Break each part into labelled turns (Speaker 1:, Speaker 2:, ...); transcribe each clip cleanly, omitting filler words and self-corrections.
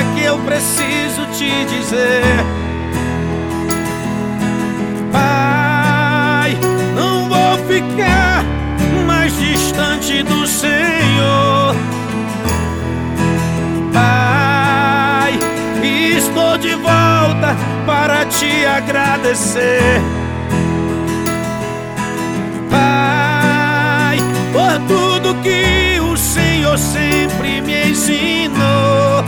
Speaker 1: que eu preciso te dizer. Pai, não vou ficar mais distante do Senhor. Pai, estou de volta para te agradecer. Pai, por tudo que o Senhor sempre me ensinou.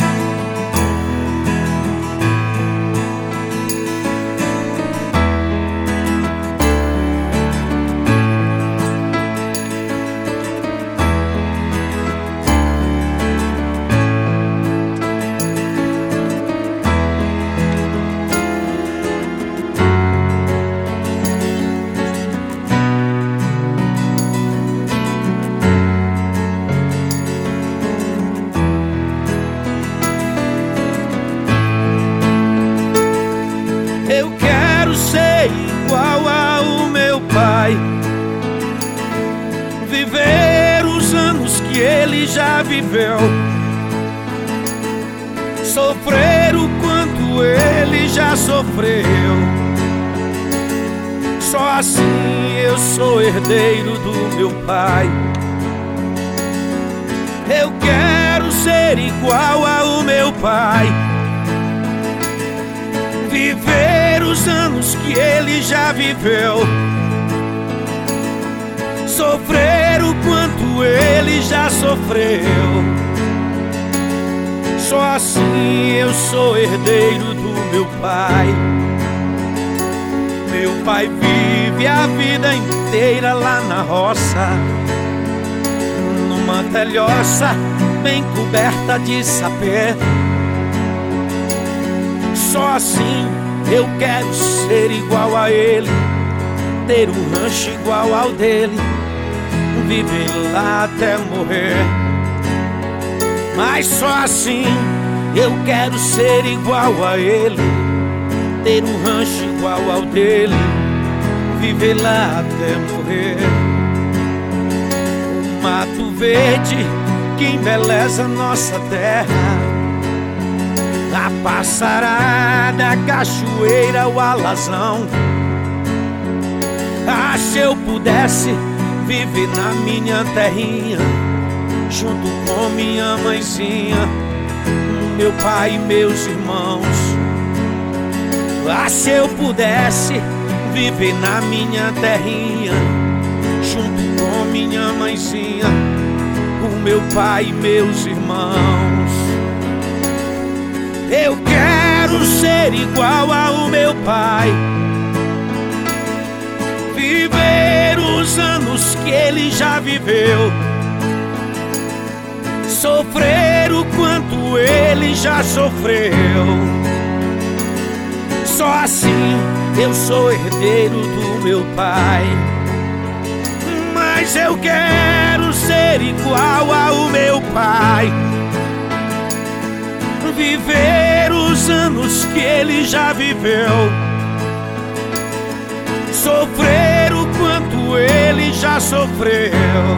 Speaker 1: Eu quero ser igual ao meu pai, viver os anos que ele já viveu, sofrer o quanto ele já sofreu. Só assim eu sou herdeiro do meu pai. Eu quero ser igual ao meu pai, viver os anos que ele já viveu, sofrer o quanto ele já sofreu. Só assim eu sou herdeiro do meu pai. Meu pai vive a vida inteira lá na roça, numa telhoça bem coberta de sapê. Só assim eu quero ser igual a ele, ter um rancho igual ao dele, viver lá até morrer. Mas só assim eu quero ser igual a ele, ter um rancho igual ao dele, viver lá até morrer. O mato verde que embeleza nossa terra, a passarada, a cachoeira, o alazão. Ah, se eu pudesse viver na minha terrinha, junto com minha mãezinha, meu pai e meus irmãos. Ah, se eu pudesse viver na minha terrinha, junto com minha mãezinha, o meu pai e meus irmãos. Eu quero ser igual ao meu pai, viver os anos que ele já viveu, sofrer o quanto ele já sofreu. Só assim eu sou herdeiro do meu pai. Mas eu quero ser igual ao meu pai, viver os anos que ele já viveu, sofrer o quanto ele já sofreu.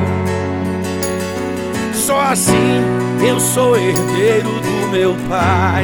Speaker 1: Só assim eu sou herdeiro do meu pai.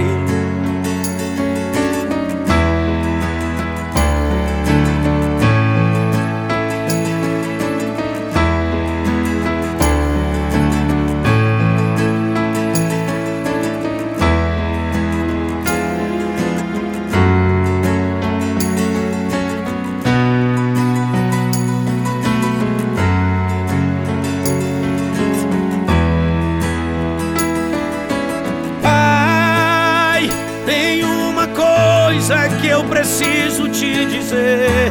Speaker 1: Coisa que eu preciso te dizer.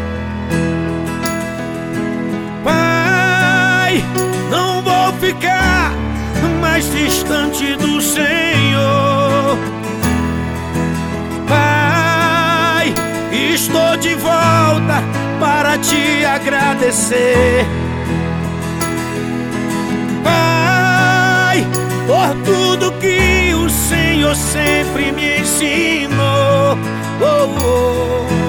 Speaker 1: Pai, não vou ficar mais distante do Senhor. Pai, estou de volta para te agradecer. Pai, por tudo que o Senhor sempre me ensinou. Oh, oh.